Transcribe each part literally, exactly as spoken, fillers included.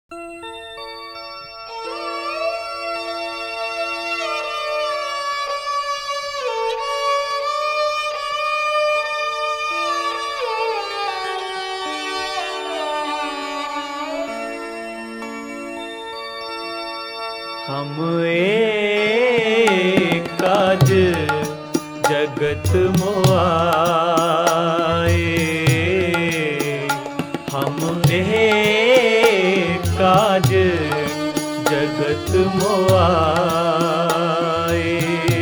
हम एक काज जगत मोआए, हम एक काज जगत मोआए।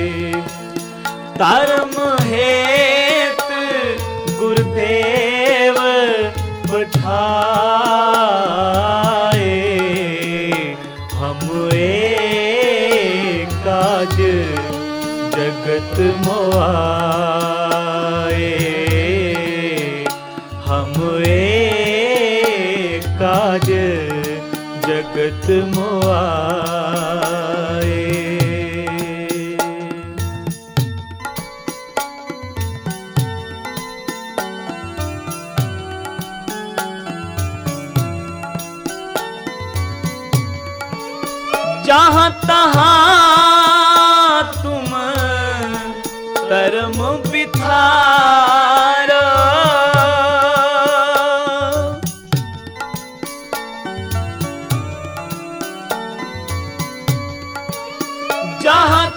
धर्म हेत गुरुदेव बैठाए, हम एक काज जगत मोआए, हम एक काज जगत मोआए। जहाँ तहाँ तुम धर्म बिथारो, जहाँ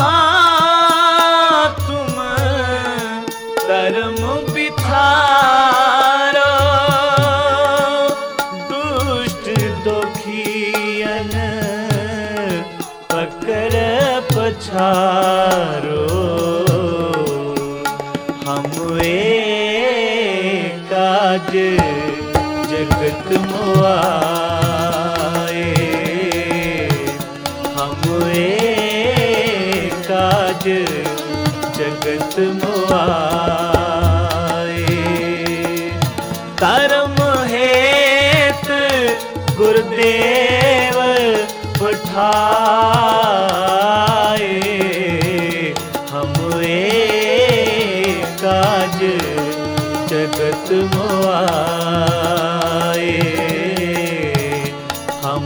तहाँ तुम धर्म बिथारो, दुष्ट दुखियन पकड़ पछारो। हम एक काज जगत मोआए, हम एक काज जगत मोआए। धर्म हेत गुरुदेव बैठाए, हम एक काज जगत मोआए, हम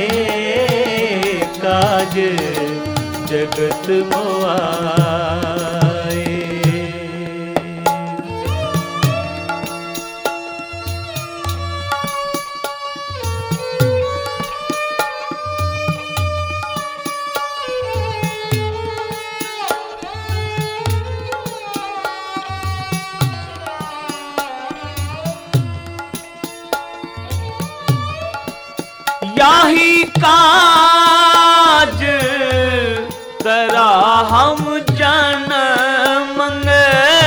एक काज जगत मोआए। याही काज तरा हम जन्मंगे,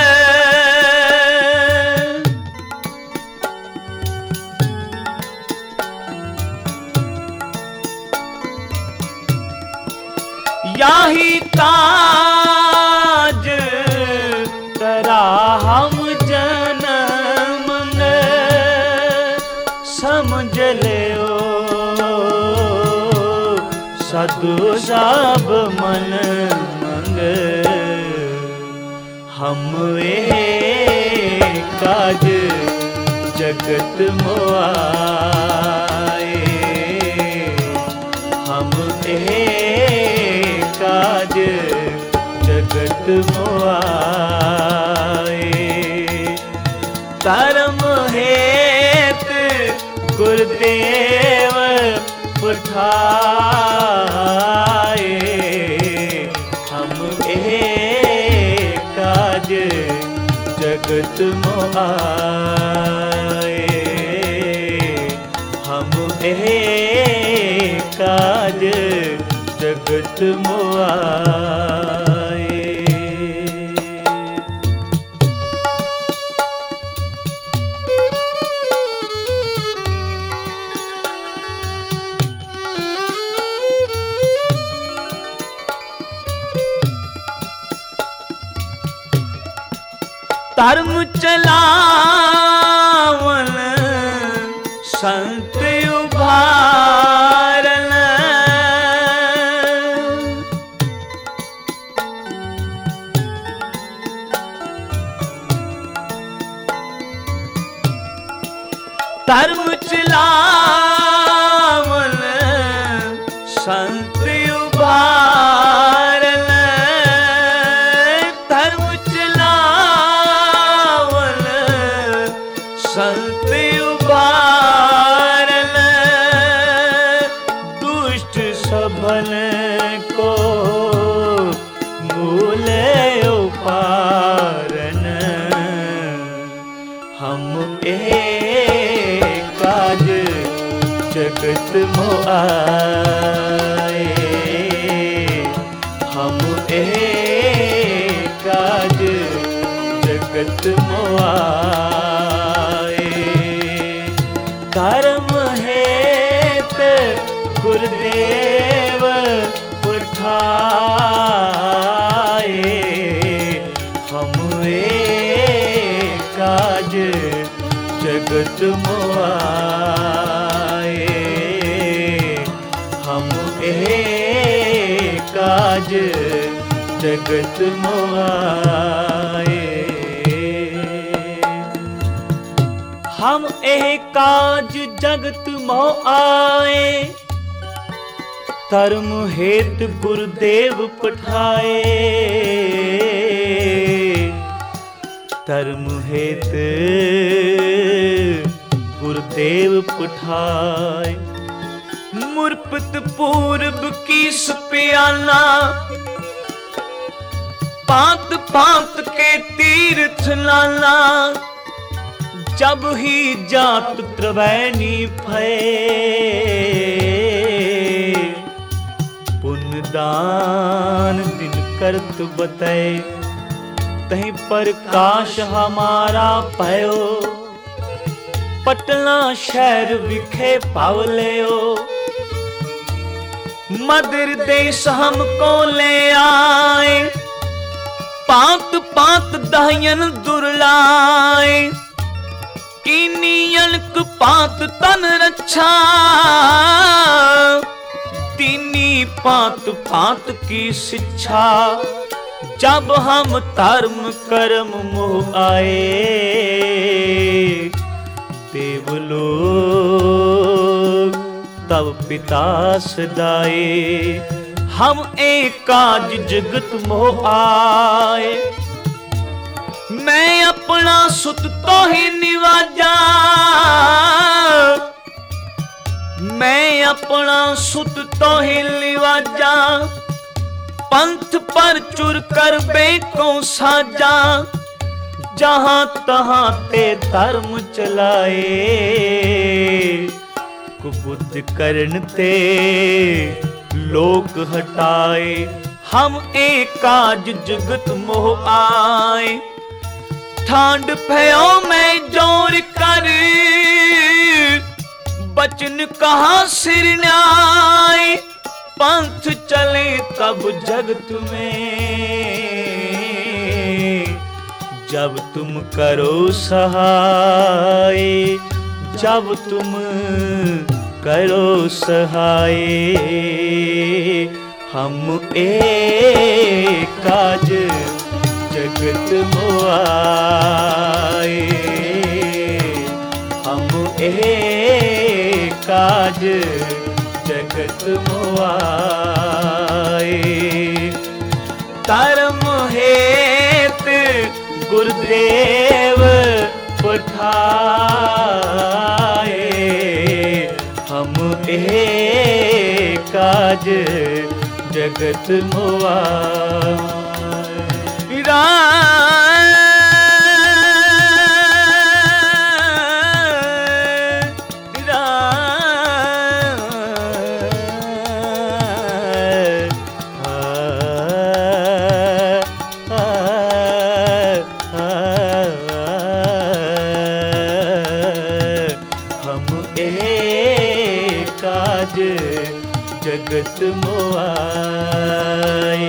याही काज तरा हम जन्मंगे। समझ ले साधु सब मन मंग, हम एक काज जगत मोआए, हम एक काज जगत मोआए। धर्म हेत गुरुदेव बैठाए, हम एक काज जगत मोआए, हम एक काज जगत मोआए। धर्म चलावन संत उभारन, धर्म चलावन जगत मोआए, हम एक काज जगत मोआए। धर्म हेत गुरुदेव पठाए, हम एक काज जगत मोआए, हम एक काज जगत मोआए। हम एक काज जगत मोआए, धर्म हेत गुरुदेव पठाए, धर्म हेत गुरुदेव पठाए। मुरपत पूर्व की सुपियाना, पात पात के तीर्थ लाना, जब ही जात त्रवैनी भये, पुण्य दान दिन करत बतय, तहीं प्रकाश हमारा भयो, पटना शहर विखे पावलियो, मदर देश हमको ले आए, पात पात दहयन दुर्लाए, कीनियन पात तन रक्षा, दीनी पात पात की शिक्षा, जब हम धर्म कर्म मोह आए, देवलोक तब पिता सदाए, हम एक काज जगत मोह आए। मैं अपना सुत तो ही निवाजा, मैं अपना सुत तो ही निवाजा, पंथ पर चुर कर बेको साजा, जहां तहां ते धर्म चलाए, कुबुद्ध करण ते लोक हटाए, हम एक काज जगत मोह आए। ठांड भयो मैं जोर कर, बचन कहा सिर न्याय, पंथ चले तब जगत में, जब तुम करो सहाय, जब तुम करो सहाय, हम एक काज जगत मोआए, हम एक काज जगत मोआए। धर्म हेत गुरुदेव पठाए, हम एक काज जगत मोआए। जगत मोआए,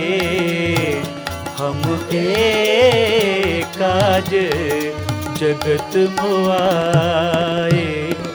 हम एक काज जगत मोआए।